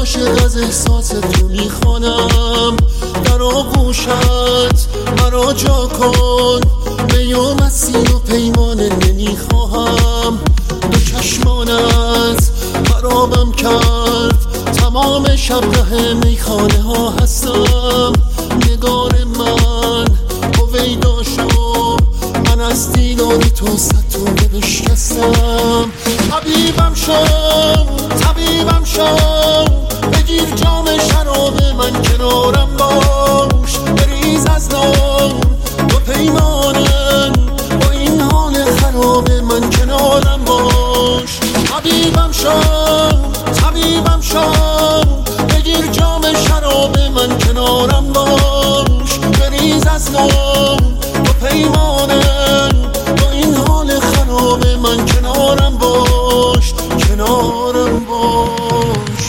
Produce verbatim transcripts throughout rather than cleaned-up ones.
عاشق از احساس تو میخوانم، در آغوشت مرا جا کن، می و مستی و پیمانه نمیخواهم. دو چشمانت خرابم کرد، تمام شب ره میخانه ها هستم. نگار من هویدا شو، من از دیدار تو ستاره بشکستم. طبیبم شو طبیبم شو، بگیر جام شراب من کنارم باش، بریز از نام دو پیمانم، با این حال خراب من کنارم باش. طبیبم شو طبیبم شو، بگیر جام شراب من کنارم باش، بریز از نام دو پیمانم، با این حال خراب من کنارم باش، کنارم باش.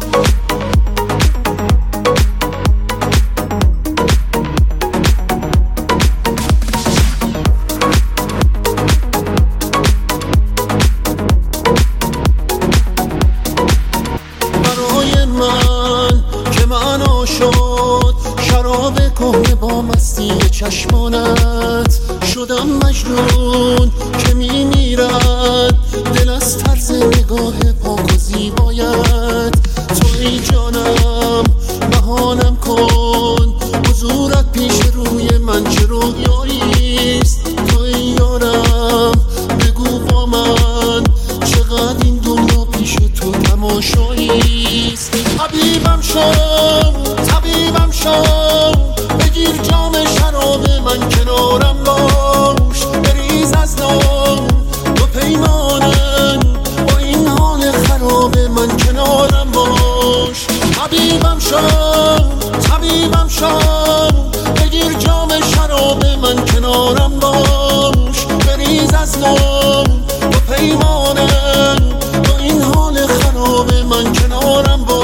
برای من که معنا شد شراب کهنه با مستی چشمانت، شدم مجنون که میمیرد دل از طرز نگاه پاک و زیبایت. تو ای جانم بهانم کن، حضورت پیش روی من چه رویاییست. تو ای یارم بگو با من، چقدر این دنیا پیش تو تماشاییست. طبیبم شو طبیبم شو، بگیر جام شراب من کنارم باش، بریز از نام دو پیمانم، با این حال خراب من کنارم باش. طبیبم شو طبیبم شو، بگیر جام شراب من کنارم باش، بریز از نام دو پیمانم، با این حال خراب من کنارم باش.